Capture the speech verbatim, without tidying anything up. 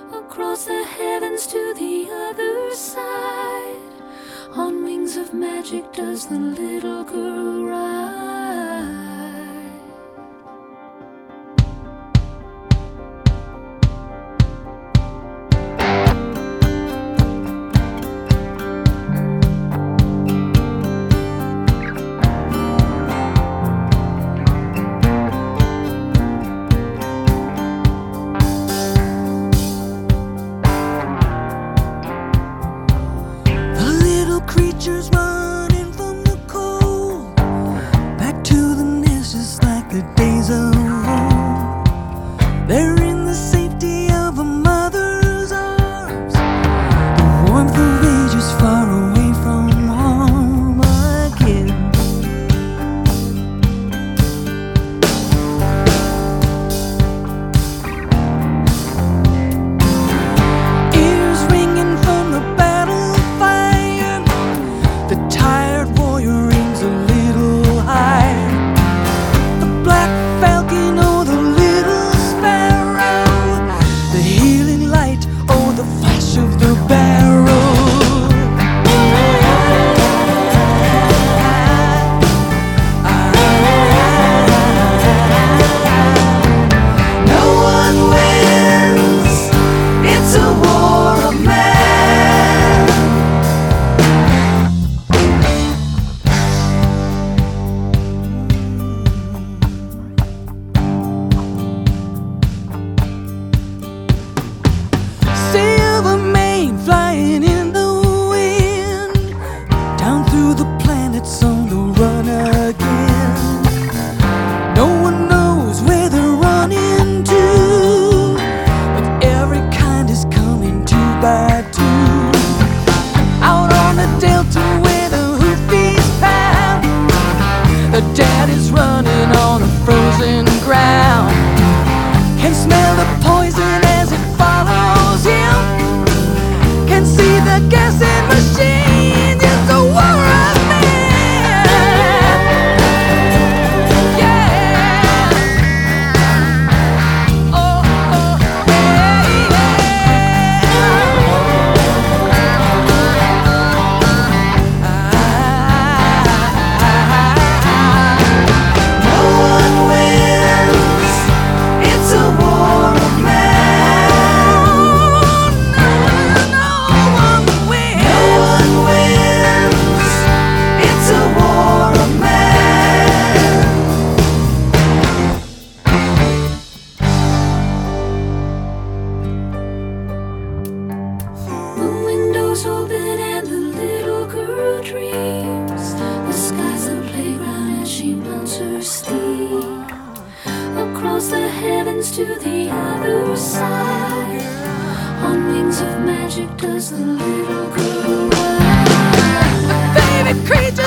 across the heavens to the other side. On wings of magic does the little girl ride. Creatures running from the cold, back to the nest just like the days of old. They're in the safety of a mother's arms, the warmth of ages far away from home again. Ears ringing from the battle fire, the tired warrior aims a little high. The black falcon, oh the little sparrow, the healing light, oh the flash of the barrow. No one wins, it's a war of man. Silver mane flying in the wind, down through the planets on the run again. No one knows where they're running to, but every kind is coming two by two. Out on the delta where the hoofbeats pound, the daddy's running on the frozen ground. Can smell the poison as it follows him, can see the gassing machine. It's a war of men. Yeah. Oh, oh, yeah, yeah. No one wins, it's a war of man. No, no one wins. No one wins, it's a war of man. The windows open and the little girl dreams. The sky's a playground as she mounts her steed. Across the heavens to the other side. On wings of magic does the little girl ride. Baby creature